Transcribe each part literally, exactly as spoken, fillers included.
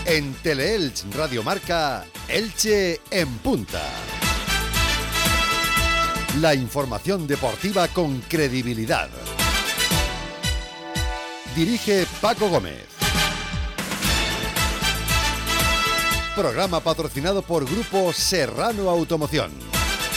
En Teleelch Radio Marca, Elche en punta. La información deportiva con credibilidad. Dirige Paco Gómez. Programa patrocinado por Grupo Serrano Automoción.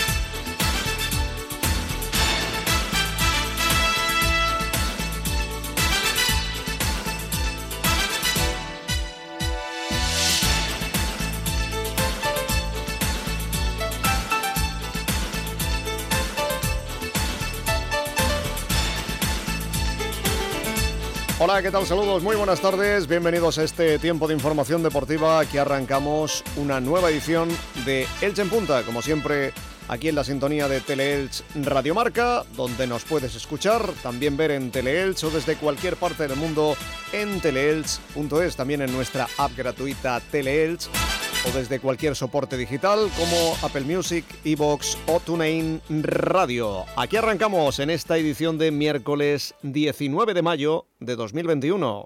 Hola, ¿qué tal? Saludos, muy buenas tardes, bienvenidos a este tiempo de información deportiva. Aquí arrancamos una nueva edición de Elche en Punta, como siempre aquí en la sintonía de Teleelch Radio Marca, donde nos puedes escuchar, también ver en Teleelch o desde cualquier parte del mundo en teleelch punto es, también en nuestra app gratuita Teleelch o desde cualquier soporte digital como Apple Music, iVoox o TuneIn Radio. Aquí arrancamos en esta edición de miércoles diecinueve de mayo de dos mil veintiuno.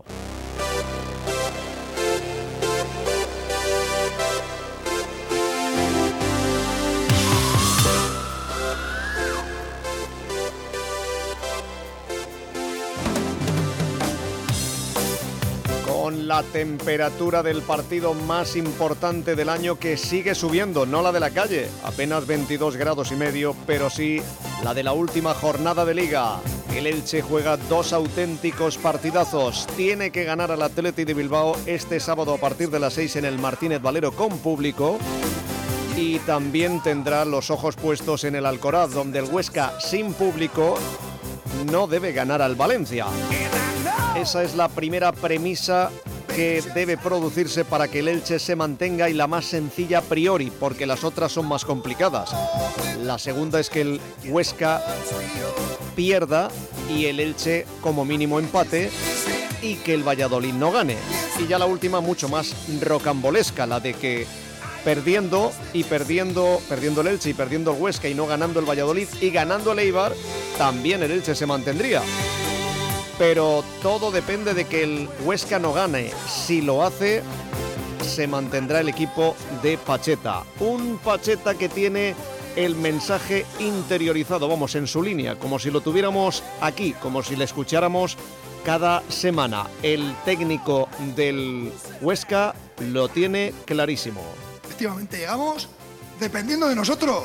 Con la temperatura del partido más importante del año que sigue subiendo, no la de la calle, apenas veintidós grados y medio, pero sí la de la última jornada de Liga. El Elche juega dos auténticos partidazos. Tiene que ganar al Athletic de Bilbao este sábado a partir de las seis en el Martínez Valero con público. Y también tendrá los ojos puestos en el Alcoraz, donde el Huesca sin público no debe ganar al Valencia. Esa es la primera premisa que debe producirse para que el Elche se mantenga y la más sencilla a priori, porque las otras son más complicadas. La segunda es que el Huesca pierda y el Elche como mínimo empate y que el Valladolid no gane. Y ya la última mucho más rocambolesca, la de que perdiendo y perdiendo, perdiendo el Elche y perdiendo el Huesca y no ganando el Valladolid y ganando el Eibar, también el Elche se mantendría. Pero todo depende de que el Huesca no gane. Si lo hace, se mantendrá el equipo de Pacheta. Un Pacheta que tiene el mensaje interiorizado, vamos, en su línea, como si lo tuviéramos aquí, como si le escucháramos cada semana. El técnico del Huesca lo tiene clarísimo. Efectivamente, llegamos dependiendo de nosotros.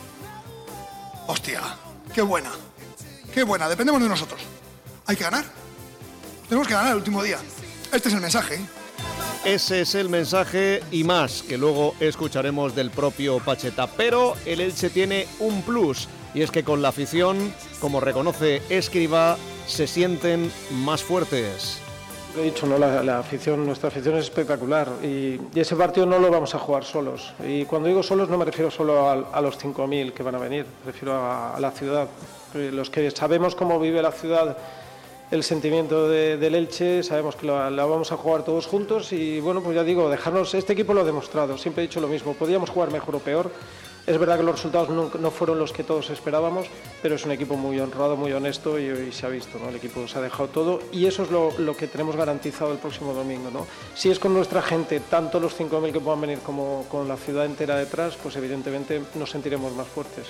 Hostia, qué buena, qué buena, dependemos de nosotros. Hay que ganar. Tenemos que ganar el último día. Este es el mensaje. Ese es el mensaje y más, que luego escucharemos del propio Pacheta. Pero el Elche tiene un plus, y es que con la afición, como reconoce Escribá, se sienten más fuertes. Lo he dicho, ¿no? La, la afición, nuestra afición es espectacular y, y ese partido no lo vamos a jugar solos. Y cuando digo solos no me refiero solo a, a los cinco mil que van a venir, me refiero a, a la ciudad. Los que sabemos cómo vive la ciudad, el sentimiento de, del Elche, sabemos que la, la vamos a jugar todos juntos y bueno, pues ya digo, dejarnos, este equipo lo ha demostrado, siempre he dicho lo mismo, podíamos jugar mejor o peor, es verdad que los resultados no, no fueron los que todos esperábamos, pero es un equipo muy honrado, muy honesto y, y se ha visto, ¿no? El equipo se ha dejado todo y eso es lo, lo que tenemos garantizado el próximo domingo, ¿no? Si es con nuestra gente, tanto los cinco mil que puedan venir como con la ciudad entera detrás, pues evidentemente nos sentiremos más fuertes.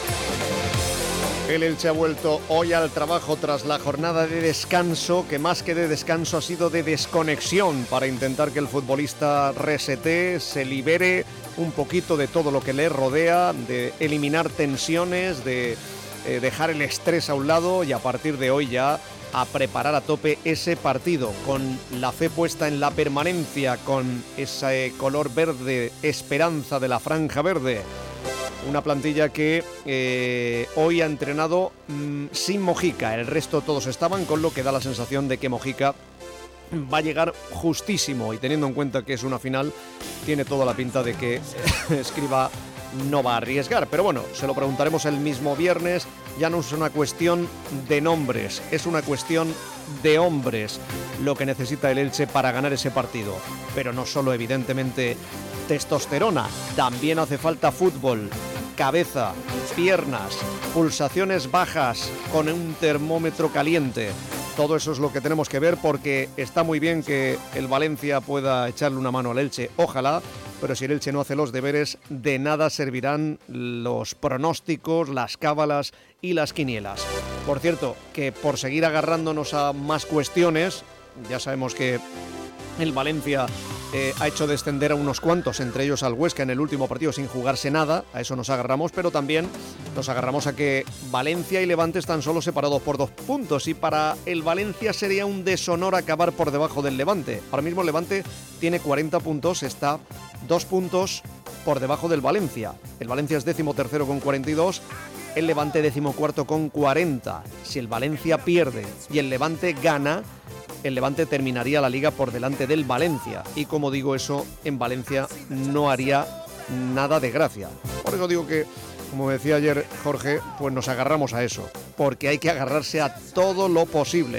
El Elche ha vuelto hoy al trabajo tras la jornada de descanso, que más que de descanso ha sido de desconexión, para intentar que el futbolista resete, se libere un poquito de todo lo que le rodea, de eliminar tensiones, de eh, dejar el estrés a un lado y a partir de hoy ya a preparar a tope ese partido, con la fe puesta en la permanencia, con ese color verde, esperanza de la franja verde. Una plantilla que eh, hoy ha entrenado mmm, sin Mojica, el resto todos estaban, con lo que da la sensación de que Mojica va a llegar justísimo y teniendo en cuenta que es una final, tiene toda la pinta de que Escribá no va a arriesgar. Pero bueno, se lo preguntaremos el mismo viernes, ya no es una cuestión de nombres, es una cuestión de hombres lo que necesita el Elche para ganar ese partido. Pero no solo evidentemente testosterona, también hace falta fútbol, cabeza, piernas, pulsaciones bajas con un termómetro caliente. Todo eso es lo que tenemos que ver, porque está muy bien que el Valencia pueda echarle una mano al Elche, ojalá, pero si el Elche no hace los deberes, de nada servirán los pronósticos, las cábalas y las quinielas. Por cierto, que por seguir agarrándonos a más cuestiones, ya sabemos que el Valencia eh, ha hecho descender a unos cuantos, entre ellos al Huesca en el último partido sin jugarse nada, a eso nos agarramos, pero también nos agarramos a que Valencia y Levante están solo separados por dos puntos y para el Valencia sería un deshonor acabar por debajo del Levante. Ahora mismo el Levante tiene cuarenta puntos, está dos puntos por debajo del Valencia. El Valencia es décimo tercero con cuarenta y dos, el Levante décimo cuarto con cuarenta. Si el Valencia pierde y el Levante gana, el Levante terminaría la Liga por delante del Valencia. Y como digo, eso en Valencia no haría nada de gracia. Por eso digo que, como decía ayer Jorge, pues nos agarramos a eso, porque hay que agarrarse a todo lo posible.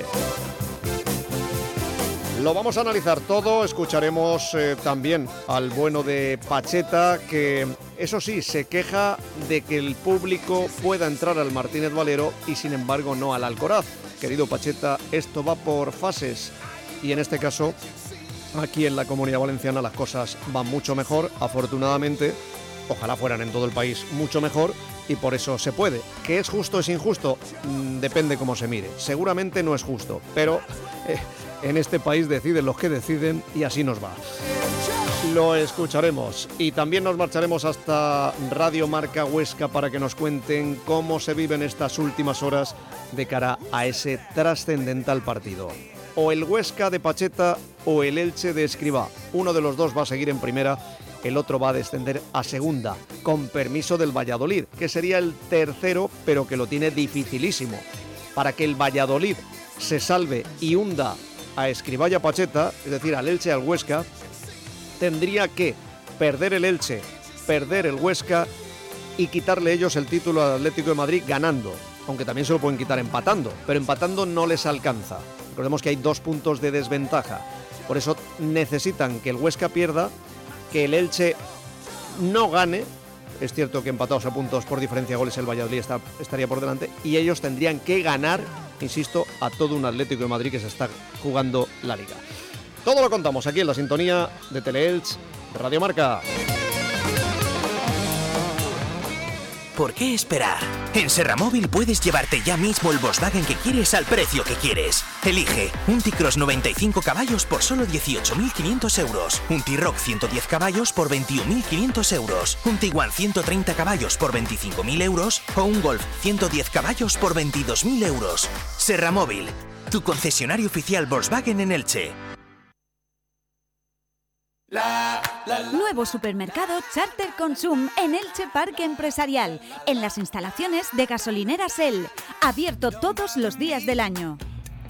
Lo vamos a analizar todo, escucharemos eh, también al bueno de Pacheta, que eso sí, se queja de que el público pueda entrar al Martínez Valero y sin embargo no al Alcoraz. Querido Pacheta, esto va por fases y en este caso, aquí en la Comunidad Valenciana las cosas van mucho mejor, afortunadamente, ojalá fueran en todo el país mucho mejor y por eso se puede. ¿Que es justo o es injusto? Mm, depende cómo se mire, seguramente no es justo, pero eh, en este país deciden los que deciden y así nos va. Lo escucharemos y también nos marcharemos hasta Radio Marca Huesca para que nos cuenten cómo se viven estas últimas horas de cara a ese trascendental partido. O el Huesca de Pacheta o el Elche de Escribá. Uno de los dos va a seguir en primera, el otro va a descender a segunda, con permiso del Valladolid, que sería el tercero, pero que lo tiene dificilísimo. Para que el Valladolid se salve y hunda a Escribá y a Pacheta, es decir, al Elche y al Huesca, tendría que perder el Elche, perder el Huesca y quitarle ellos el título al Atlético de Madrid ganando, aunque también se lo pueden quitar empatando, pero empatando no les alcanza. Recordemos que hay dos puntos de desventaja, por eso necesitan que el Huesca pierda, que el Elche no gane, es cierto que empatados a puntos por diferencia de goles el Valladolid está, estaría por delante, y ellos tendrían que ganar, insisto, a todo un Atlético de Madrid que se está jugando la Liga. Todo lo contamos aquí en la sintonía de Teleelch, de Radio Marca. ¿Por qué esperar? En Serramóvil puedes llevarte ya mismo el Volkswagen que quieres al precio que quieres. Elige un T-Cross noventa y cinco caballos por solo dieciocho mil quinientos euros, un T-Roc ciento diez caballos por veintiuno mil quinientos euros, un Tiguan ciento treinta caballos por veinticinco mil euros o un Golf ciento diez caballos por veintidós mil euros. Serramóvil, tu concesionario oficial Volkswagen en Elche. La, la, la. Nuevo supermercado Charter Consum en Elche Parque Empresarial, en las instalaciones de Gasolinera Shell, abierto todos los días del año.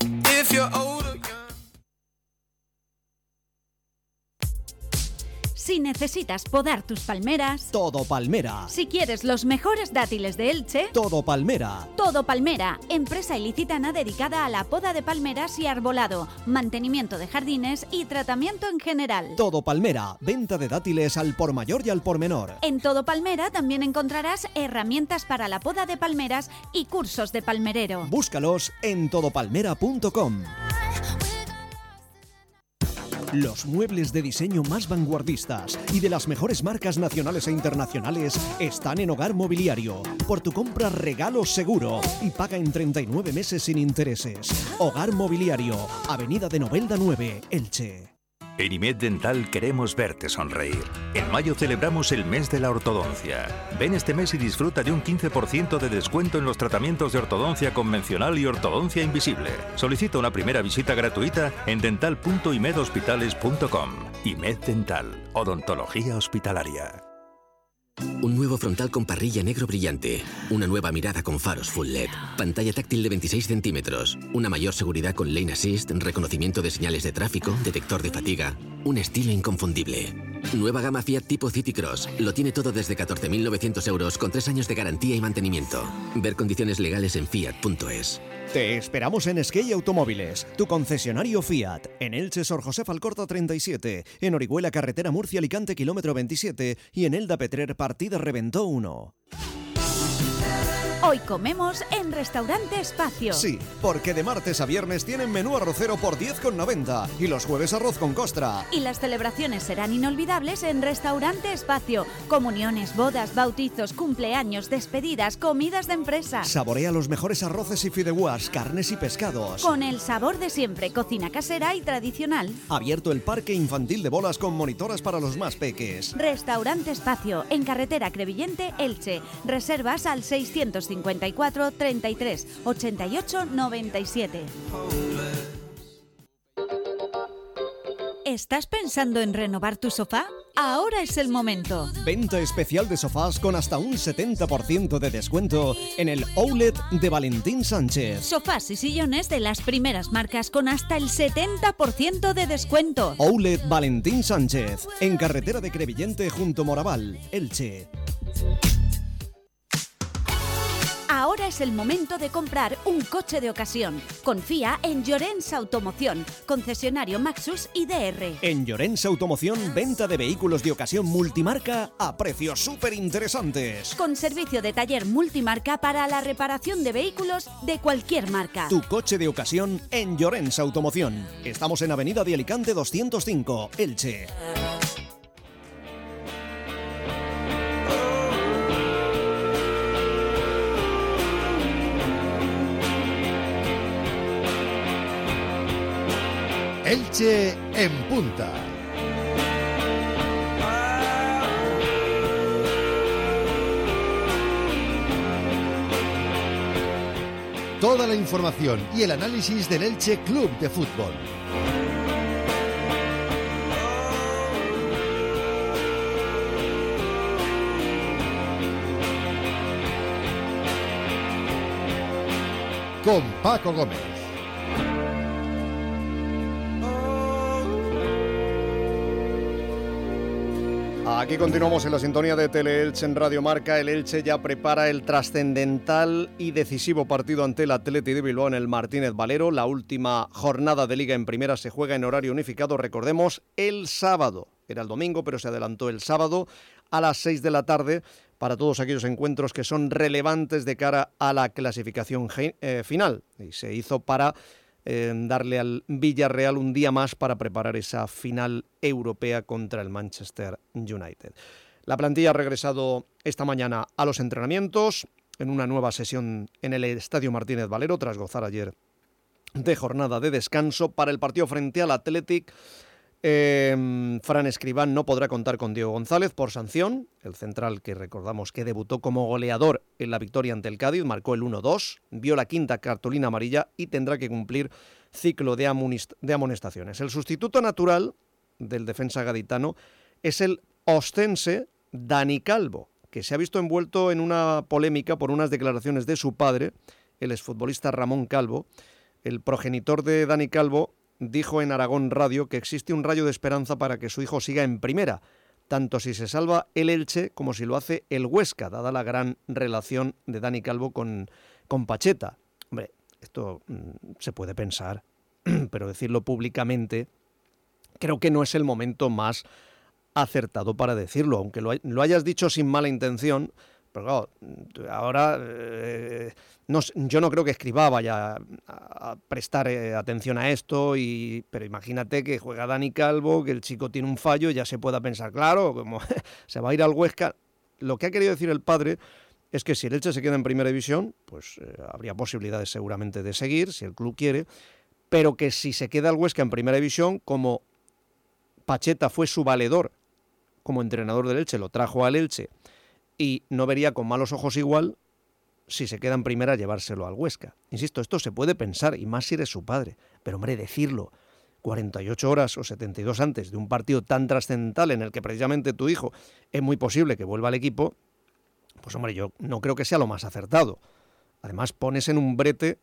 Si necesitas podar tus palmeras, Todo Palmera. Si quieres los mejores dátiles de Elche, Todo Palmera. Todo Palmera, empresa ilicitana dedicada a la poda de palmeras y arbolado, mantenimiento de jardines y tratamiento en general. Todo Palmera. Venta de dátiles al por mayor y al por menor. En Todo Palmera también encontrarás herramientas para la poda de palmeras y cursos de palmerero. Búscalos en todo palmera punto com. Los muebles de diseño más vanguardistas y de las mejores marcas nacionales e internacionales están en Hogar Mobiliario. Por tu compra regalo seguro y paga en treinta y nueve meses sin intereses. Hogar Mobiliario, Avenida de Novelda nueve, Elche. En I M E D Dental queremos verte sonreír. En mayo celebramos el mes de la ortodoncia. Ven este mes y disfruta de un quince por ciento de descuento en los tratamientos de ortodoncia convencional y ortodoncia invisible. Solicita una primera visita gratuita en dental punto i med hospitales punto com. I M E D Dental, odontología hospitalaria. Un nuevo frontal con parrilla negro brillante, una nueva mirada con faros full L E D, pantalla táctil de veintiséis centímetros, una mayor seguridad con Lane Assist, reconocimiento de señales de tráfico, detector de fatiga, un estilo inconfundible. Nueva gama Fiat tipo City Cross, lo tiene todo desde catorce mil novecientos euros con tres años de garantía y mantenimiento. Ver condiciones legales en fiat punto es. Te esperamos en Skey Automóviles, tu concesionario Fiat, en Elche Sor José Alcorta treinta y siete, en Orihuela Carretera Murcia Alicante kilómetro veintisiete y en Elda Petrer partida Reventó uno. Hoy comemos en Restaurante Espacio. Sí, porque de martes a viernes tienen menú arrocero por diez con noventa y los jueves arroz con costra. Y las celebraciones serán inolvidables en Restaurante Espacio. Comuniones, bodas, bautizos, cumpleaños, despedidas, comidas de empresa. Saborea los mejores arroces y fideuás, carnes y pescados. Con el sabor de siempre, cocina casera y tradicional. Abierto el parque infantil de bolas con monitoras para los más peques. Restaurante Espacio, en carretera Crevillente, Elche. Reservas al seiscientos cincuenta y cuatro, treinta y tres, ochenta y ocho, noventa y siete. ¿Estás pensando en renovar tu sofá? Ahora es el momento. Venta especial de sofás con hasta un setenta por ciento de descuento en el Outlet de Valentín Sánchez. Sofás y sillones de las primeras marcas con hasta el setenta por ciento de descuento. Outlet Valentín Sánchez, en carretera de Crevillente junto Moraval, Elche. Ahora es el momento de comprar un coche de ocasión. Confía en Llorens Automoción, concesionario Maxus y D R. En Llorens Automoción, venta de vehículos de ocasión multimarca a precios súper interesantes. Con servicio de taller multimarca para la reparación de vehículos de cualquier marca. Tu coche de ocasión en Llorens Automoción. Estamos en Avenida de Alicante doscientos cinco, Elche. Elche en punta. Toda la información y el análisis del Elche Club de Fútbol. Con Paco Gómez. Aquí continuamos en la sintonía de Tele-Elche en Radio Marca. El Elche ya prepara el trascendental y decisivo partido ante el Athletic de Bilbao en el Martínez Valero. La última jornada de Liga en Primera se juega en horario unificado, recordemos, el sábado. Era el domingo, pero se adelantó el sábado a las seis de la tarde para todos aquellos encuentros que son relevantes de cara a la clasificación eh, final. Y se hizo para Eh, darle al Villarreal un día más para preparar esa final europea contra el Manchester United. La plantilla ha regresado esta mañana a los entrenamientos en una nueva sesión en el Estadio Martínez Valero tras gozar ayer de jornada de descanso para el partido frente al Athletic. Eh, Fran Escribán no podrá contar con Diego González por sanción. El central, que recordamos que debutó como goleador en la victoria ante el Cádiz, marcó el uno dos, vio la quinta cartulina amarilla y tendrá que cumplir ciclo de, amonest- de amonestaciones. El sustituto natural del defensa gaditano es el ostense Dani Calvo, que se ha visto envuelto en una polémica por unas declaraciones de su padre, el exfutbolista Ramón Calvo. El progenitor de Dani Calvo dijo en Aragón Radio que existe un rayo de esperanza para que su hijo siga en primera, tanto si se salva el Elche como si lo hace el Huesca, dada la gran relación de Dani Calvo con, con Pacheta. Hombre, esto mmm, se puede pensar, pero decirlo públicamente creo que no es el momento más acertado para decirlo, aunque lo, lo hayas dicho sin mala intención. Pero claro, ahora eh, no, yo no creo que Escribá vaya a, a prestar eh, atención a esto, y, pero imagínate que juega Dani Calvo, que el chico tiene un fallo, ya se pueda pensar, claro, como se va a ir al Huesca. Lo que ha querido decir el padre es que si el Elche se queda en primera división, pues eh, habría posibilidades seguramente de seguir, si el club quiere, pero que si se queda el Huesca en primera división, como Pacheta fue su valedor como entrenador del Elche, lo trajo al Elche, y no vería con malos ojos igual si se queda en primera llevárselo al Huesca. Insisto, esto se puede pensar, y más si eres su padre, pero hombre, decirlo cuarenta y ocho horas o setenta y dos antes de un partido tan trascendental en el que precisamente tu hijo es muy posible que vuelva al equipo, pues hombre, yo no creo que sea lo más acertado. Además, pones en un brete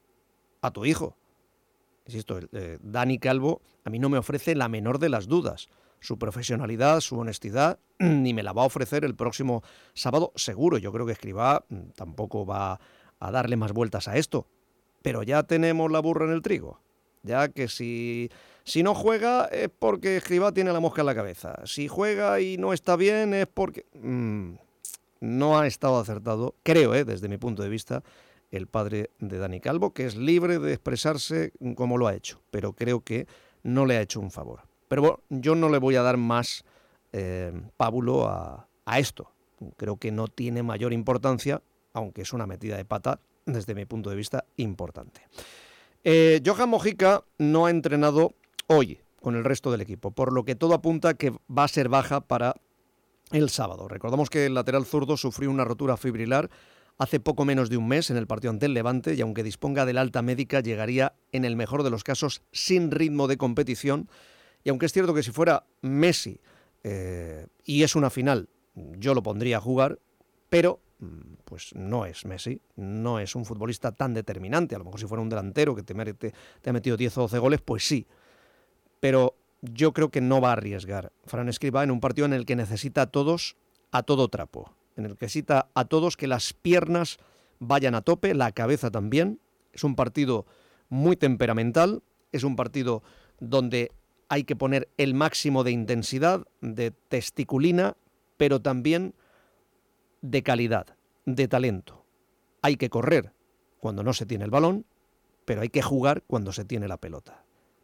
a tu hijo. Insisto, eh, Dani Calvo a mí no me ofrece la menor de las dudas. Su profesionalidad, su honestidad, ni me la va a ofrecer el próximo sábado, seguro. Yo creo que Escribá tampoco va a darle más vueltas a esto. Pero ya tenemos la burra en el trigo. Ya que si, si no juega es porque Escribá tiene la mosca en la cabeza. Si juega y no está bien es porque... Mmm, no ha estado acertado, creo, eh, desde mi punto de vista, el padre de Dani Calvo, que es libre de expresarse como lo ha hecho, pero creo que no le ha hecho un favor. Pero bueno, yo no le voy a dar más eh, pábulo a, a esto. Creo que no tiene mayor importancia, aunque es una metida de pata, desde mi punto de vista, importante. Eh, Johan Mojica no ha entrenado hoy con el resto del equipo, por lo que todo apunta que va a ser baja para el sábado. Recordamos que el lateral zurdo sufrió una rotura fibrilar hace poco menos de un mes en el partido ante el Levante y aunque disponga del alta médica llegaría en el mejor de los casos sin ritmo de competición. Y aunque es cierto que si fuera Messi eh, y es una final, yo lo pondría a jugar, pero pues no es Messi, no es un futbolista tan determinante. A lo mejor si fuera un delantero que te, te, te ha metido diez o doce goles, pues sí. Pero yo creo que no va a arriesgar Fran Escribá en un partido en el que necesita a todos a todo trapo, en el que necesita a todos que las piernas vayan a tope, la cabeza también. Es un partido muy temperamental, es un partido donde hay que poner el máximo de intensidad, de testiculina, pero también de calidad, de talento. Hay que correr cuando no se tiene el balón, pero hay que jugar cuando se tiene la pelota.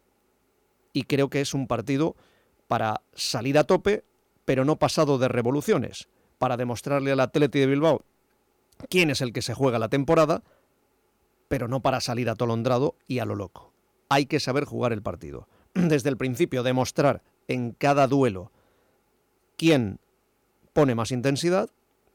Y creo que es un partido para salir a tope, pero no pasado de revoluciones, para demostrarle al Athletic de Bilbao quién es el que se juega la temporada, pero no para salir atolondrado y a lo loco. Hay que saber jugar el partido. Desde el principio, demostrar en cada duelo quién pone más intensidad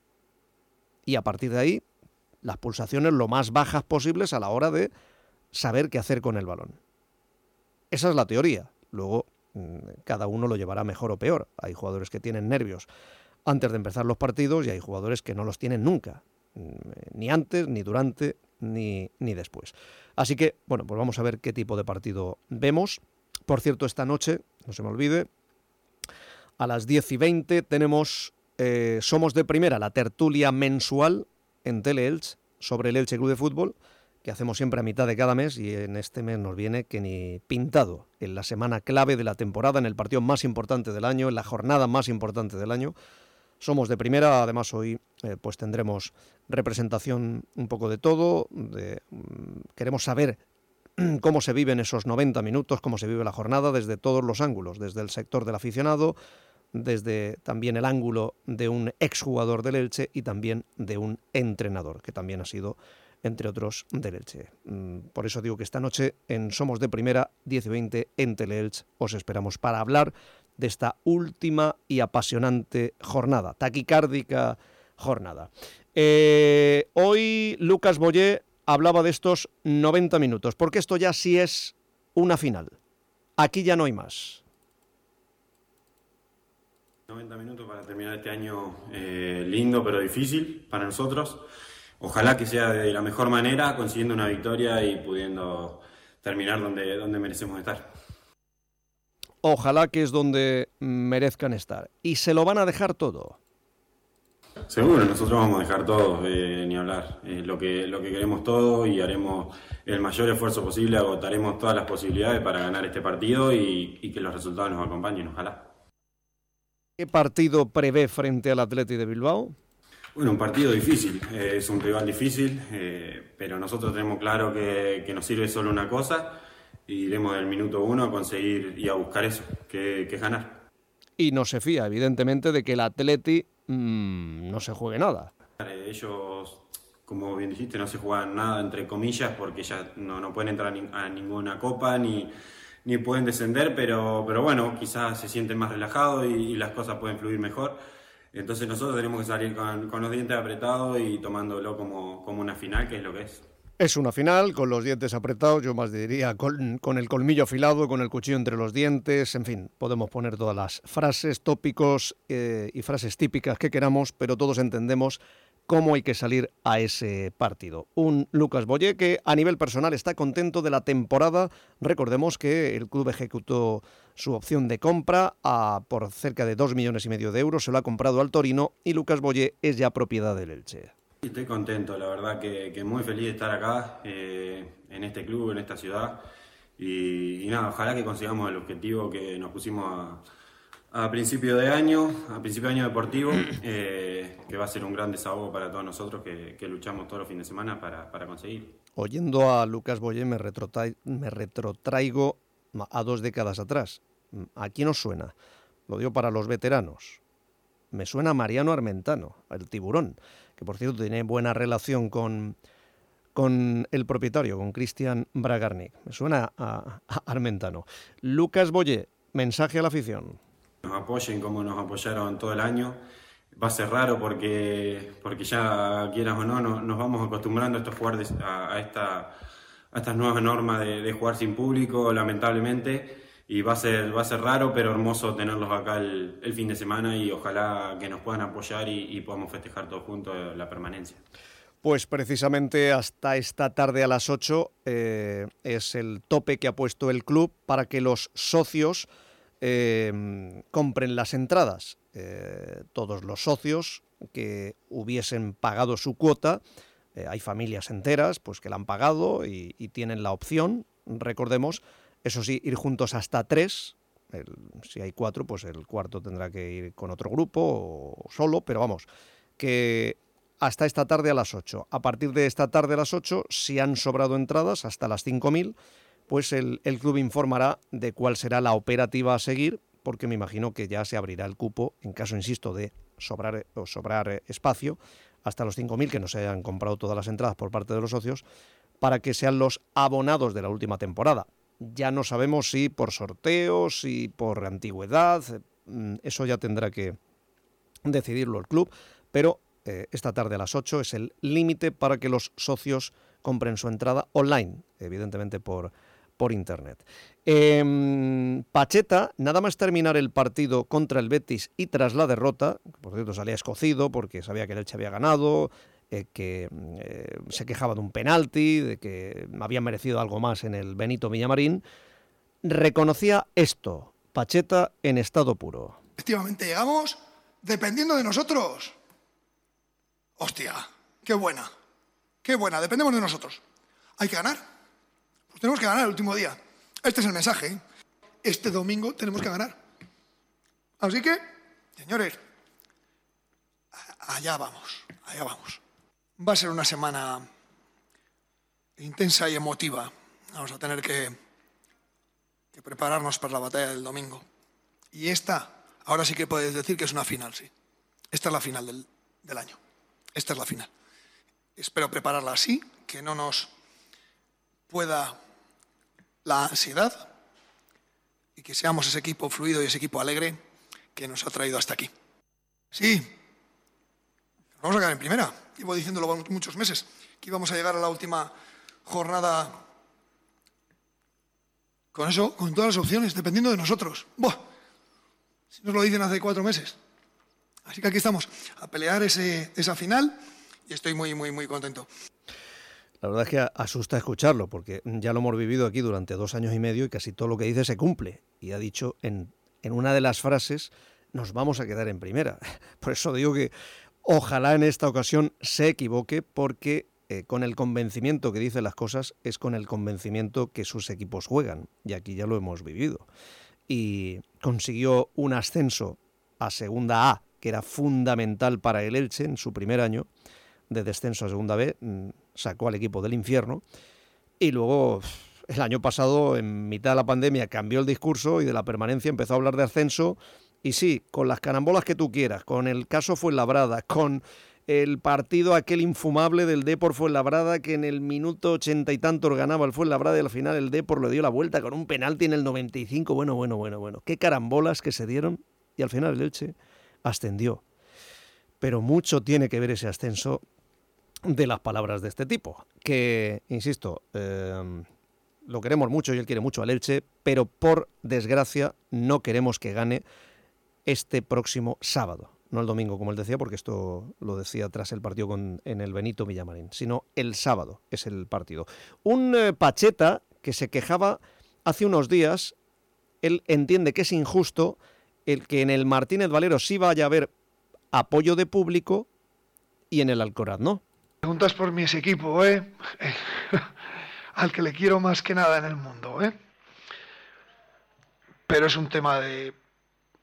y a partir de ahí las pulsaciones lo más bajas posibles a la hora de saber qué hacer con el balón. Esa es la teoría. Luego cada uno lo llevará mejor o peor. Hay jugadores que tienen nervios antes de empezar los partidos y hay jugadores que no los tienen nunca, ni antes, ni durante, ni, ni después. Así que, bueno, pues vamos a ver qué tipo de partido vemos. Por cierto, esta noche, no se me olvide, a las diez y veinte tenemos eh, Somos de Primera, la tertulia mensual en Tele-Elche sobre el Elche Club de Fútbol, que hacemos siempre a mitad de cada mes y en este mes nos viene que ni pintado, en la semana clave de la temporada, en el partido más importante del año, en la jornada más importante del año. Somos de Primera, además hoy eh, pues tendremos representación un poco de todo, de, um, queremos saber cómo se viven esos noventa minutos, cómo se vive la jornada desde todos los ángulos, desde el sector del aficionado, desde también el ángulo de un exjugador del Elche y también de un entrenador, que también ha sido, entre otros, del Elche. Por eso digo que esta noche en Somos de Primera, diez y veinte, en Tele-Elche, os esperamos para hablar de esta última y apasionante jornada, taquicárdica jornada. Eh, hoy Lucas Boyé hablaba de estos noventa minutos, porque esto ya sí es una final. Aquí ya no hay más. noventa minutos para terminar este año eh, lindo pero difícil para nosotros. Ojalá que sea de la mejor manera, consiguiendo una victoria y pudiendo terminar donde, donde merecemos estar. Ojalá que es donde merezcan estar. Y se lo van a dejar todo. Seguro, nosotros vamos a dejar todo, eh, ni hablar. Eh, lo que, lo que queremos todo y haremos el mayor esfuerzo posible, agotaremos todas las posibilidades para ganar este partido y, y que los resultados nos acompañen, ojalá. ¿Qué partido prevé frente al Athletic de Bilbao? Bueno, un partido difícil, eh, es un rival difícil, eh, pero nosotros tenemos claro que, que nos sirve solo una cosa y iremos del minuto uno a conseguir y a buscar eso, que, que es ganar. Y no se fía, evidentemente, de que el Athletic mmm, no se juegue nada. Ellos, como bien dijiste, no se juegan nada, entre comillas, porque ya no, no pueden entrar a ninguna copa ni... ni pueden descender, pero, pero bueno, quizás se sienten más relajados y, y las cosas pueden fluir mejor. Entonces nosotros tenemos que salir con, con los dientes apretados y tomándolo como, como una final, que es lo que es. Es una final, con los dientes apretados, yo más diría con, con el colmillo afilado, con el cuchillo entre los dientes, en fin, podemos poner todas las frases, tópicos eh, y frases típicas que queramos, pero todos entendemos cómo hay que salir a ese partido. Un Lucas Boyé que a nivel personal está contento de la temporada. Recordemos que el club ejecutó su opción de compra a, por cerca de dos millones y medio de euros, se lo ha comprado al Torino y Lucas Boyé es ya propiedad del Elche. Estoy contento, la verdad que, que muy feliz de estar acá, eh, en este club, en esta ciudad y, y nada, ojalá que consigamos el objetivo que nos pusimos a a principio de año, a principio de año deportivo, eh, que va a ser un gran desahogo para todos nosotros que, que luchamos todos los fines de semana para, para conseguir. Oyendo a Lucas Boyer me, retrotra- me retrotraigo a dos décadas atrás. ¿A quién os suena? Lo digo para los veteranos. Me suena a Mariano Armentano, el tiburón, que por cierto tiene buena relación con, con el propietario, con Cristian Bragarnik. Me suena a, a Armentano. Lucas Boyer, mensaje a la afición. Nos apoyen como nos apoyaron todo el año. Va a ser raro porque, porque ya quieras o no, no nos vamos acostumbrando a, estos jugar de, a, a, esta, a estas nuevas normas de, de jugar sin público, lamentablemente. Y va a ser, va a ser raro, pero hermoso tenerlos acá el, el fin de semana y ojalá que nos puedan apoyar y, y podamos festejar todos juntos la permanencia. Pues precisamente hasta esta tarde a las ocho eh, es el tope que ha puesto el club para que los socios eh, compren las entradas. Eh, todos los socios que hubiesen pagado su cuota, eh, hay familias enteras pues que la han pagado y, y tienen la opción, recordemos, eso sí, ir juntos hasta tres. El, si hay cuatro, pues el cuarto tendrá que ir con otro grupo o solo, pero vamos, que hasta esta tarde a las ocho. A partir de esta tarde a las ocho, si han sobrado entradas hasta las cinco mil, pues el, el club informará de cuál será la operativa a seguir, porque me imagino que ya se abrirá el cupo, en caso, insisto, de sobrar, o sobrar espacio, hasta los cinco mil que no se hayan comprado todas las entradas por parte de los socios, para que sean los abonados de la última temporada. Ya no sabemos si por sorteo, si por antigüedad, eso ya tendrá que decidirlo el club, pero eh, esta tarde a las ocho es el límite para que los socios compren su entrada online, evidentemente por, por internet. Eh, Pacheta, nada más terminar el partido contra el Betis y tras la derrota, por cierto salía escocido porque sabía que el Elche había ganado, Eh, que eh, se quejaba de un penalti, de que había merecido algo más en el Benito Villamarín, reconocía esto, Pacheta en estado puro. Efectivamente llegamos dependiendo de nosotros. Hostia, qué buena, qué buena, dependemos de nosotros. ¿Hay que ganar? Pues tenemos que ganar el último día. Este es el mensaje, ¿eh? Este domingo tenemos que ganar. Así que, señores, allá vamos, allá vamos. Va a ser una semana intensa y emotiva. Vamos a tener que, que prepararnos para la batalla del domingo. Y esta, ahora sí que puedes decir que es una final, sí. Esta es la final del, del año. Esta es la final. Espero prepararla así, que no nos pueda la ansiedad y que seamos ese equipo fluido y ese equipo alegre que nos ha traído hasta aquí. Sí, vamos a quedar en primera. Llevo diciéndolo muchos meses, que íbamos a llegar a la última jornada con eso, con todas las opciones, dependiendo de nosotros. ¡Buah! Si nos lo dicen hace cuatro meses. Así que aquí estamos, a pelear ese, esa final y estoy muy, muy, muy contento. La verdad es que asusta escucharlo, porque ya lo hemos vivido aquí durante dos años y medio y casi todo lo que dice se cumple. Y ha dicho en, en una de las frases, nos vamos a quedar en primera. Por eso digo que ojalá en esta ocasión se equivoque, porque eh, con el convencimiento que dice las cosas es con el convencimiento que sus equipos juegan. Y aquí ya lo hemos vivido. Y consiguió un ascenso a Segunda A, que era fundamental para el Elche en su primer año de descenso a Segunda B, sacó al equipo del infierno. Y luego, el año pasado, en mitad de la pandemia, cambió el discurso y de la permanencia empezó a hablar de ascenso. Y sí, con las carambolas que tú quieras, con el caso Fuenlabrada, con el partido aquel infumable del Depor Fuenlabrada, que en el minuto ochenta y tantos ganaba el Fuenlabrada y al final el Depor le dio la vuelta con un penalti en el noventa y cinco. Bueno, bueno, bueno, bueno. Qué carambolas que se dieron y al final el Elche ascendió. Pero mucho tiene que ver ese ascenso de las palabras de este tipo, que, insisto, eh, lo queremos mucho y él quiere mucho al Elche, pero por desgracia no queremos que gane este próximo sábado, no el domingo, como él decía, porque esto lo decía tras el partido con, en el Benito Villamarín, sino el sábado es el partido. Un eh, Pacheta que se quejaba hace unos días, él entiende que es injusto el que en el Martínez Valero sí vaya a haber apoyo de público y en el Alcoraz no. Preguntas por mi ese equipo, ¿eh? Al que le quiero más que nada en el mundo, ¿eh? Pero es un tema de...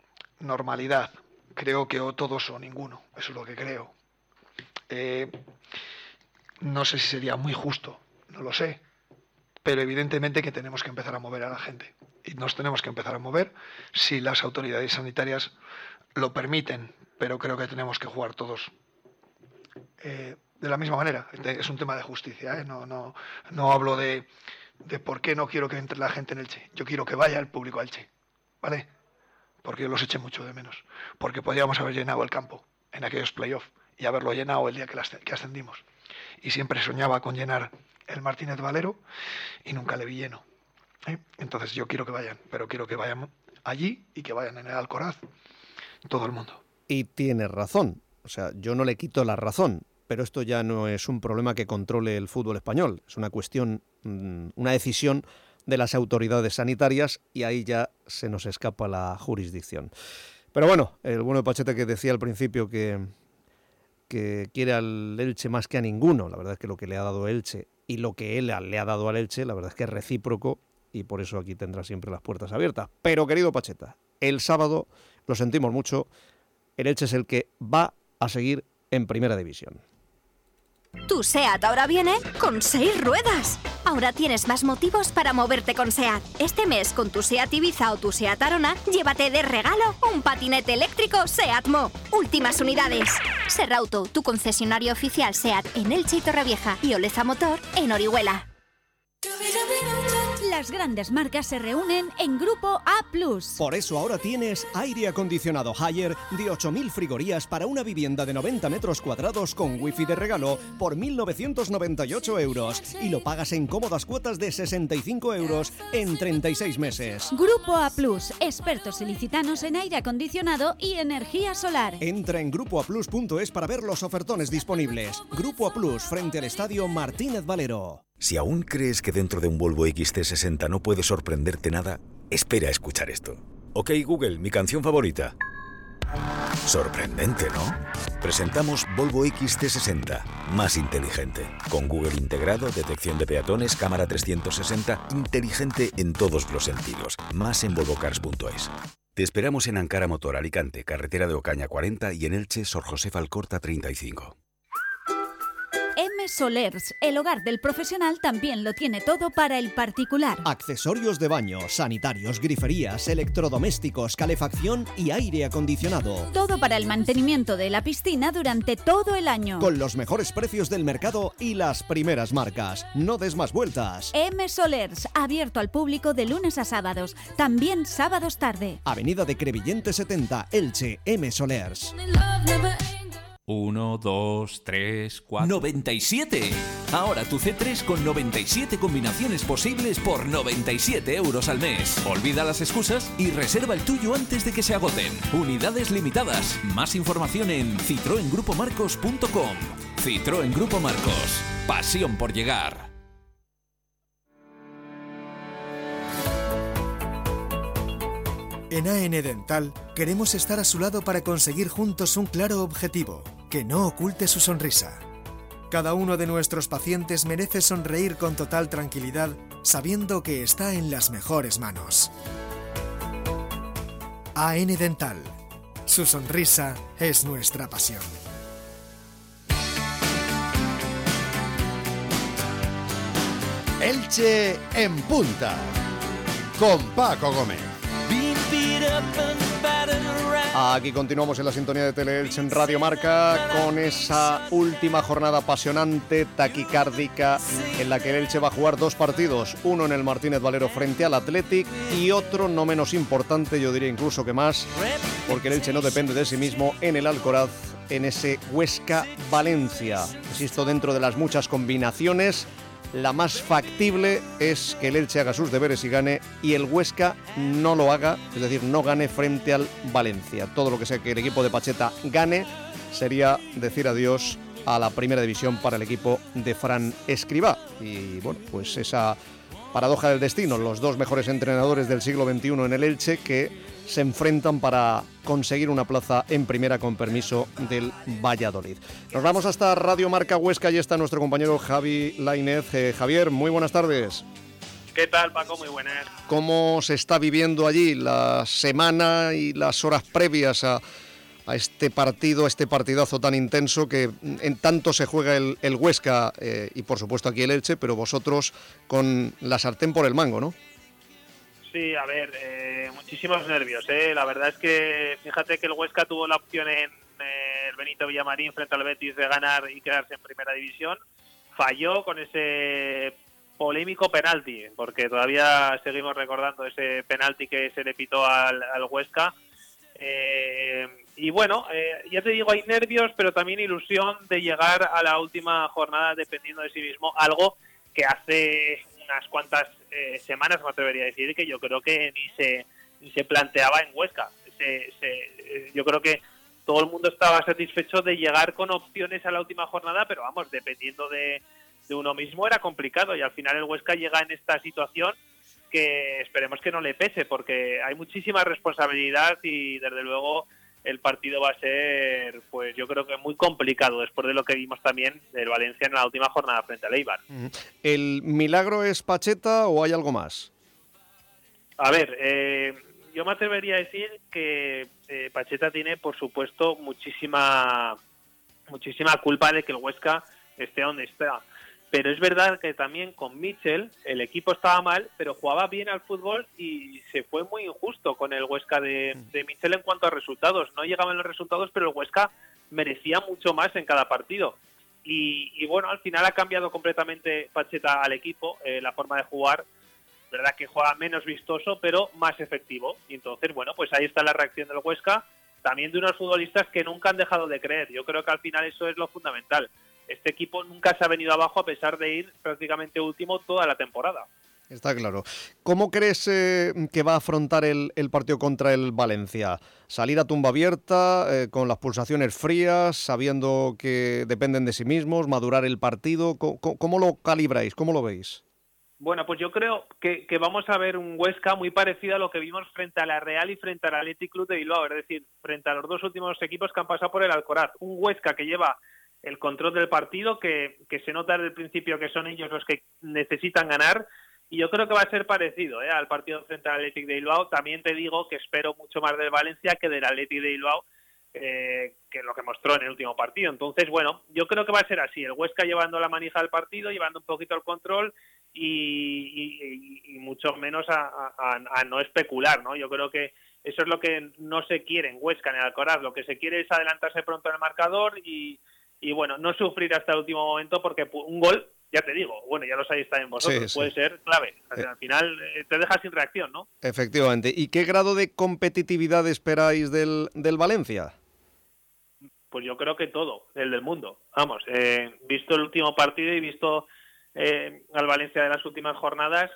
normalidad. Creo que o todos o ninguno, eso es lo que creo. Eh, no sé si sería muy justo, no lo sé, pero evidentemente que tenemos que empezar a mover a la gente. Y nos tenemos que empezar a mover si las autoridades sanitarias lo permiten, pero creo que tenemos que jugar todos eh, de la misma manera. Es un tema de justicia, ¿eh? no, no, no hablo de, de por qué no quiero que entre la gente en Elche. Yo quiero que vaya el público a Elche, ¿vale? Porque yo los eché mucho de menos. Porque podíamos haber llenado el campo en aquellos playoffs y haberlo llenado el día que, las, que ascendimos. Y siempre soñaba con llenar el Martínez Valero y nunca le vi lleno. ¿eh? Entonces yo quiero que vayan, pero quiero que vayan allí y que vayan en el Alcoraz todo el mundo. Y tienes razón, o sea, yo no le quito la razón, pero esto ya no es un problema que controle el fútbol español, es una cuestión, una decisión de las autoridades sanitarias y ahí ya se nos escapa la jurisdicción. Pero bueno, el bueno de Pacheta que decía al principio que, que quiere al Elche más que a ninguno, la verdad es que lo que le ha dado Elche y lo que él le ha dado al Elche, la verdad es que es recíproco y por eso aquí tendrá siempre las puertas abiertas. Pero querido Pacheta, el sábado, lo sentimos mucho, el Elche es el que va a seguir en Primera División. Tu SEAT ahora viene con seis ruedas. Ahora tienes más motivos para moverte con SEAT. Este mes con tu SEAT Ibiza o tu SEAT Arona, llévate de regalo un patinete eléctrico SEAT Mo. Últimas unidades. Serrauto, tu concesionario oficial SEAT en Elche y Torrevieja y Oleza Motor en Orihuela. Las grandes marcas se reúnen en Grupo A plus. Por eso ahora tienes aire acondicionado Haier de ocho mil frigorías para una vivienda de noventa metros cuadrados con wifi de regalo por mil novecientos noventa y ocho euros y lo pagas en cómodas cuotas de sesenta y cinco euros en treinta y seis meses. Grupo A plus, expertos ilicitanos en aire acondicionado y energía solar. Entra en grupo a plus punto es para ver los ofertones disponibles. Grupo A plus, frente al Estadio Martínez Valero. Si aún crees que dentro de un Volvo X C sesenta no puede sorprenderte nada, espera a escuchar esto. Ok, Google, mi canción favorita. Sorprendente, ¿no? Presentamos Volvo X C sesenta, más inteligente. Con Google integrado, detección de peatones, cámara trescientos sesenta, inteligente en todos los sentidos. Más en volvo cars punto es. Te esperamos en Ankara Motor, Alicante, carretera de Ocaña cuarenta y en Elche, Sor José Alcorta treinta y cinco. M Solers, el hogar del profesional, también lo tiene todo para el particular. Accesorios de baño, sanitarios, griferías, electrodomésticos, calefacción y aire acondicionado. Todo para el mantenimiento de la piscina durante todo el año. Con los mejores precios del mercado y las primeras marcas. No des más vueltas. M Solers, abierto al público de lunes a sábados, también sábados tarde. Avenida de Crevillente setenta, Elche, M Solers. uno, dos, tres, cuatro... ¡noventa y siete! Ahora tu C tres con noventa y siete combinaciones posibles por noventa y siete euros al mes. Olvida las excusas y reserva el tuyo antes de que se agoten. Unidades limitadas. Más información en citroen grupo marcos punto com. Citroën Grupo Marcos. Pasión por llegar. En A N Dental queremos estar a su lado para conseguir juntos un claro objetivo, que no oculte su sonrisa. Cada uno de nuestros pacientes merece sonreír con total tranquilidad, sabiendo que está en las mejores manos. A N Dental. Su sonrisa es nuestra pasión. Elche en punta, con Paco Gómez. Aquí continuamos en la sintonía de Teleelche en Radio Marca con esa última jornada apasionante, taquicárdica, en la que el Elche va a jugar dos partidos, uno en el Martínez Valero frente al Athletic y otro no menos importante, yo diría incluso que más, porque el Elche no depende de sí mismo, en el Alcoraz, en ese Huesca-Valencia. Insisto, dentro de las muchas combinaciones, la más factible es que el Elche haga sus deberes y gane, y el Huesca no lo haga, es decir, no gane frente al Valencia. Todo lo que sea que el equipo de Pacheta gane sería decir adiós a la primera división para el equipo de Fran Escribá. Y bueno, pues esa paradoja del destino, los dos mejores entrenadores del siglo veintiuno en el Elche que se enfrentan para conseguir una plaza en primera con permiso del Valladolid. Nos vamos hasta Radio Marca Huesca y está nuestro compañero Javi Lainez. Eh, Javier, muy buenas tardes. ¿Qué tal, Paco? Muy buenas. ¿Cómo se está viviendo allí la semana y las horas previas a, a este partido, a este partidazo tan intenso que en tanto se juega el, el Huesca eh, y por supuesto aquí el Elche, pero vosotros con la sartén por el mango, ¿no? Sí, a ver, eh, muchísimos nervios, ¿eh? La verdad es que fíjate que el Huesca tuvo la opción en eh, el Benito Villamarín frente al Betis de ganar y quedarse en primera división. Falló con ese polémico penalti, porque todavía seguimos recordando ese penalti que se le pitó al, al Huesca. Eh, y bueno, eh, ya te digo, hay nervios, pero también ilusión de llegar a la última jornada dependiendo de sí mismo, algo que hace unas cuantas eh, semanas me atrevería a decir que yo creo que ni se ni se planteaba en Huesca. Se, se, yo creo que todo el mundo estaba satisfecho de llegar con opciones a la última jornada, pero vamos, dependiendo de, de uno mismo era complicado y al final el Huesca llega en esta situación que esperemos que no le pese, porque hay muchísima responsabilidad y desde luego el partido va a ser, pues yo creo que muy complicado después de lo que vimos también del Valencia en la última jornada frente al Eibar. ¿El milagro es Pacheta o hay algo más? A ver, eh, yo me atrevería a decir que eh, Pacheta tiene, por supuesto, muchísima muchísima culpa de que el Huesca esté donde está. Pero es verdad que también con Mitchell el equipo estaba mal, pero jugaba bien al fútbol y se fue muy injusto con el Huesca de, de Mitchell en cuanto a resultados. No llegaban los resultados, pero el Huesca merecía mucho más en cada partido. Y, y bueno, al final ha cambiado completamente Pacheta al equipo, eh, la forma de jugar. Verdad que juega menos vistoso, pero más efectivo. Y entonces, bueno, pues ahí está la reacción del Huesca, también de unos futbolistas que nunca han dejado de creer. Yo creo que al final eso es lo fundamental. Este equipo nunca se ha venido abajo a pesar de ir prácticamente último toda la temporada. Está claro. ¿Cómo crees eh, que va a afrontar el, el partido contra el Valencia? ¿Salir a tumba abierta, eh, con las pulsaciones frías, sabiendo que dependen de sí mismos, madurar el partido? ¿Cómo, cómo lo calibráis? ¿Cómo lo veis? Bueno, pues yo creo que, que vamos a ver un Huesca muy parecido a lo que vimos frente a la Real y frente al Athletic Club de Bilbao, es decir, frente a los dos últimos equipos que han pasado por el Alcoraz. Un Huesca que lleva el control del partido, que, que se nota desde el principio que son ellos los que necesitan ganar, y yo creo que va a ser parecido ¿eh? al partido frente al Athletic de Bilbao. También te digo que espero mucho más del Valencia que del Athletic de Bilbao, eh, que lo que mostró en el último partido. Entonces, bueno, yo creo que va a ser así, el Huesca llevando la manija del partido, llevando un poquito el control y, y, y mucho menos a, a, a no especular, ¿no? Yo creo que eso es lo que no se quiere en Huesca, en el Alcoraz. Lo que se quiere es adelantarse pronto en el marcador y Y bueno, no sufrir hasta el último momento, porque un gol, ya te digo, bueno, ya lo sabéis también vosotros, sí, sí. puede ser clave. O sea, al final eh, te deja sin reacción, ¿no? Efectivamente. ¿Y qué grado de competitividad esperáis del, del Valencia? Pues yo creo que todo, el del mundo. Vamos, eh, visto el último partido y visto eh, al Valencia de las últimas jornadas,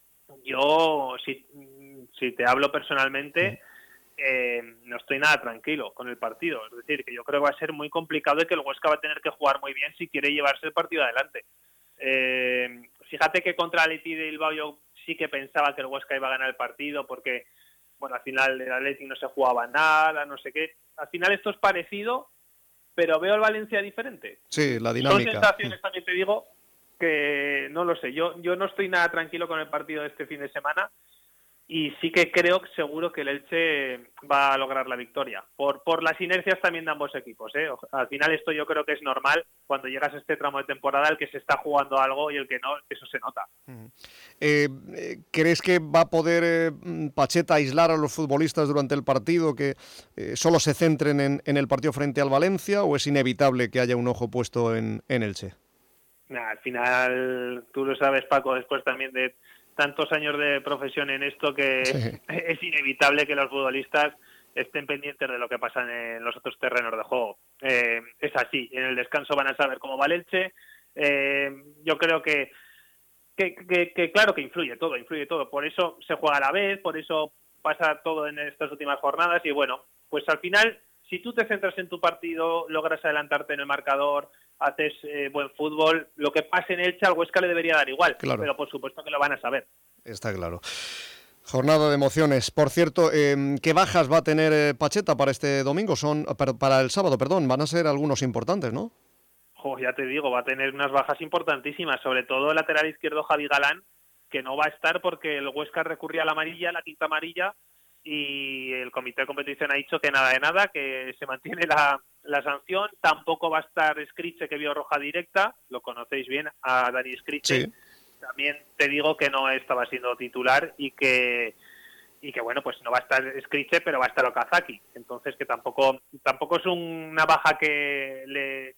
yo, si, si te hablo personalmente... Sí. Eh, no estoy nada tranquilo con el partido, es decir, que yo creo que va a ser muy complicado y que el Huesca va a tener que jugar muy bien si quiere llevarse el partido adelante. Eh, fíjate que contra el Athletic de Bilbao yo sí que pensaba que el Huesca iba a ganar el partido porque, bueno, al final el Athletic no se jugaba nada, no sé qué. Al final esto es parecido, pero veo el Valencia diferente. Sí, la dinámica. Son sensaciones, también te digo, que no lo sé. Yo, yo no estoy nada tranquilo con el partido de este fin de semana. Y sí que creo seguro que el Elche va a lograr la victoria. Por por las inercias también de ambos equipos, ¿eh? Al final esto yo creo que es normal cuando llegas a este tramo de temporada, el que se está jugando algo y el que no, eso se nota. Eh, ¿Crees que va a poder eh, Pacheta aislar a los futbolistas durante el partido, que eh, solo se centren en, en el partido frente al Valencia, o es inevitable que haya un ojo puesto en, en Elche? Nah, al final, tú lo sabes, Paco, después también de tantos años de profesión en esto, que sí. es inevitable que los futbolistas estén pendientes de lo que pasa en los otros terrenos de juego. Eh, es así, en el descanso van a saber cómo va el Elche. Eh, yo creo que que, que que claro que influye todo, influye todo. Por eso se juega a la vez, por eso pasa todo en estas últimas jornadas y bueno, pues al final, si tú te centras en tu partido, logras adelantarte en el marcador, haces eh, buen fútbol, lo que pase en Elche al Huesca le debería dar igual, claro. Pero por supuesto que lo van a saber. Está claro. Jornada de emociones. Por cierto, eh, ¿qué bajas va a tener eh, Pacheta para este domingo? Son para, para el sábado, perdón, van a ser algunos importantes, ¿no? Jo, ya te digo, va a tener unas bajas importantísimas, sobre todo el lateral izquierdo Javi Galán, que no va a estar porque el Huesca recurría a la amarilla, la quinta amarilla, y el comité de competición ha dicho que nada de nada, que se mantiene la, la sanción. Tampoco va a estar Scriche, que vio roja directa, lo conocéis bien, a Dani Scriche. Sí. También te digo que no estaba siendo titular y que y que bueno, pues no va a estar Scriche, pero va a estar Okazaki. Entonces que tampoco tampoco es una baja que le,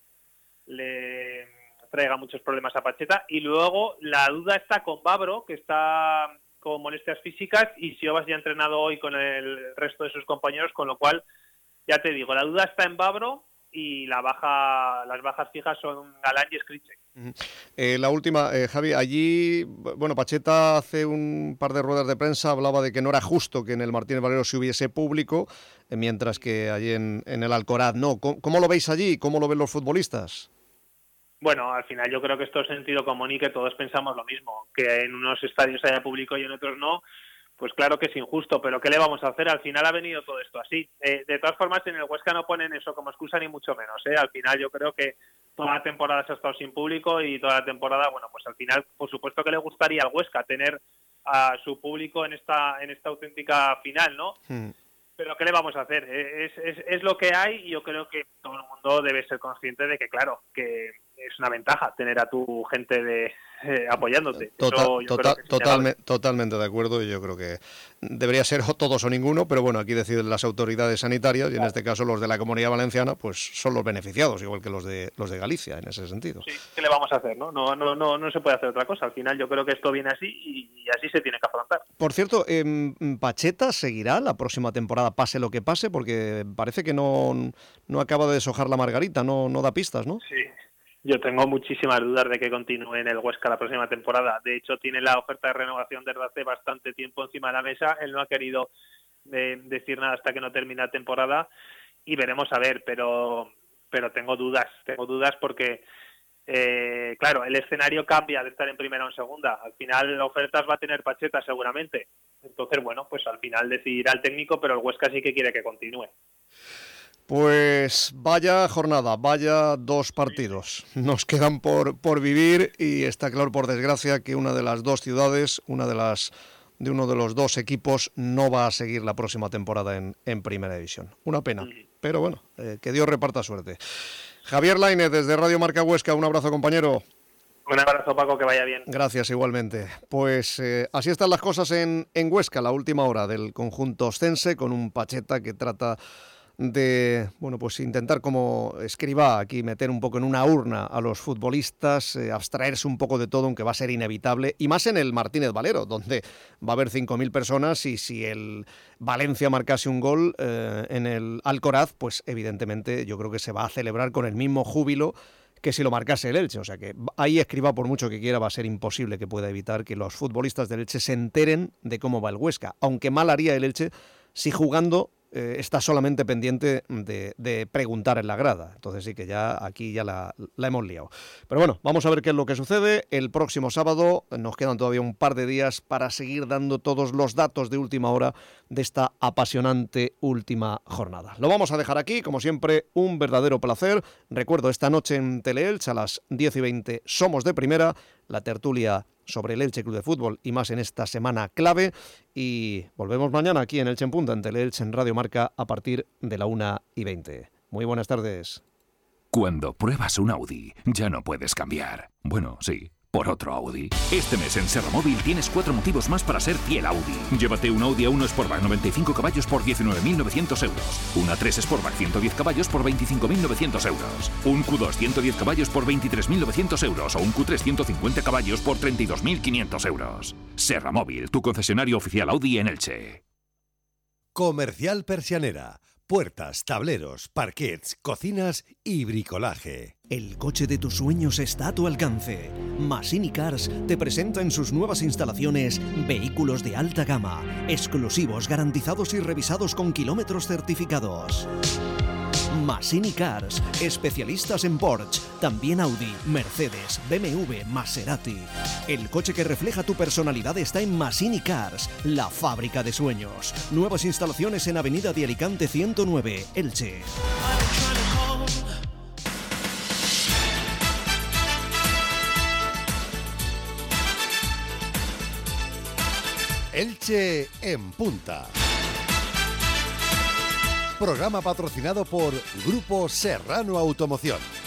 le traiga muchos problemas a Pacheta. Y luego la duda está con Babro, que está con molestias físicas, y Siobas ya ha entrenado hoy con el resto de sus compañeros, con lo cual, ya te digo, la duda está en Babro y la baja, las bajas fijas son Galán y Scriche. Eh, la última, eh, Javi, allí, bueno, Pacheta hace un par de ruedas de prensa hablaba de que no era justo que en el Martínez Valero se hubiese público, eh, mientras que allí en, en el Alcoraz no. ¿Cómo, ¿Cómo lo veis allí? ¿Cómo lo ven los futbolistas? Bueno, al final yo creo que esto es sentido común y que todos pensamos lo mismo, que en unos estadios haya público y en otros no. Pues claro que es injusto, pero ¿qué le vamos a hacer? Al final ha venido todo esto así. Eh, de todas formas, en el Huesca no ponen eso como excusa ni mucho menos. ¿eh? Al final yo creo que toda la temporada se ha estado sin público y toda la temporada, bueno, pues al final, por supuesto que le gustaría al Huesca tener a su público en esta en esta auténtica final, ¿no? Hmm. Pero ¿qué le vamos a hacer? Es, es, es lo que hay y yo creo que todo el mundo debe ser consciente de que, claro, que es una ventaja tener a tu gente de eh, apoyándote. Total, Eso yo total, creo que totalme, totalmente de acuerdo, y yo creo que debería ser o todos o ninguno, pero bueno, aquí deciden las autoridades sanitarias y en este caso los de la Comunidad Valenciana pues son los beneficiados, igual que los de los de Galicia en ese sentido. Sí, ¿qué le vamos a hacer? No, no, no, no, no se puede hacer otra cosa. Al final yo creo que esto viene así y, y así se tiene que afrontar. Por cierto, eh, Pacheta seguirá la próxima temporada, pase lo que pase, porque parece que no, no acaba de deshojar la margarita, no, no da pistas, ¿no? Sí. Yo tengo muchísimas dudas de que continúe en el Huesca la próxima temporada. De hecho, tiene la oferta de renovación desde hace bastante tiempo encima de la mesa. Él no ha querido eh, decir nada hasta que no termine la temporada y veremos a ver, pero pero tengo dudas. Tengo dudas porque, eh, claro, el escenario cambia de estar en primera o en segunda. Al final, ofertas va a tener Pacheta seguramente. Entonces, bueno, pues al final decidirá el técnico, pero el Huesca sí que quiere que continúe. Pues vaya jornada, vaya dos partidos. Nos quedan por, por vivir y está claro, por desgracia, que una de las dos ciudades, una de las de uno de los dos equipos no va a seguir la próxima temporada en, en Primera División. Una pena, pero bueno, eh, que Dios reparta suerte. Javier Lainez, desde Radio Marca Huesca, un abrazo, compañero. Un abrazo, Paco, que vaya bien. Gracias, igualmente. Pues eh, así están las cosas en, en Huesca, la última hora del conjunto oscense, con un Pacheta que trata de, bueno, pues intentar, como escriba aquí, meter un poco en una urna a los futbolistas, eh, abstraerse un poco de todo, aunque va a ser inevitable, y más en el Martínez Valero, donde va a haber cinco mil personas, y si el Valencia marcase un gol eh, en el Alcoraz, pues evidentemente yo creo que se va a celebrar con el mismo júbilo que si lo marcase el Elche. O sea que ahí escriba, por mucho que quiera, va a ser imposible que pueda evitar que los futbolistas del Elche se enteren de cómo va el Huesca, aunque mal haría el Elche si jugando Eh, está solamente pendiente de, de preguntar en la grada. Entonces sí que ya aquí ya la, la hemos liado. Pero bueno, vamos a ver qué es lo que sucede. El próximo sábado nos quedan todavía un par de días para seguir dando todos los datos de última hora de esta apasionante última jornada. Lo vamos a dejar aquí, como siempre, un verdadero placer. Recuerdo, esta noche en Teleelch a las diez y veinte Somos de Primera, la tertulia sobre el Elche Club de Fútbol y más en esta semana clave, y volvemos mañana aquí en Elche en Punta, en Teleelch, en Radio Marca, a partir de la una y veinte. Muy buenas tardes. Cuando pruebas un Audi, ya no puedes cambiar. Bueno, sí, por otro Audi. Este mes en Serramóvil tienes cuatro motivos más para ser fiel Audi. Llévate un Audi A uno Sportback noventa y cinco caballos por diecinueve mil novecientos euros. Un A tres Sportback ciento diez caballos por veinticinco mil novecientos euros. Un Q dos ciento diez caballos por veintitrés mil novecientos euros. O un Q tres ciento cincuenta caballos por treinta y dos mil quinientos euros. Serramóvil, tu concesionario oficial Audi en Elche. Comercial Persianera. Puertas, tableros, parquets, cocinas y bricolaje. El coche de tus sueños está a tu alcance. Masini Cars te presenta en sus nuevas instalaciones vehículos de alta gama, exclusivos, garantizados y revisados con kilómetros certificados. Masini Cars, especialistas en Porsche, también Audi, Mercedes, B M W, Maserati. El coche que refleja tu personalidad está en Masini Cars, la fábrica de sueños. Nuevas instalaciones en Avenida de Alicante ciento nueve, Elche. Elche en Punta. Programa patrocinado por Grupo Serrano Automoción.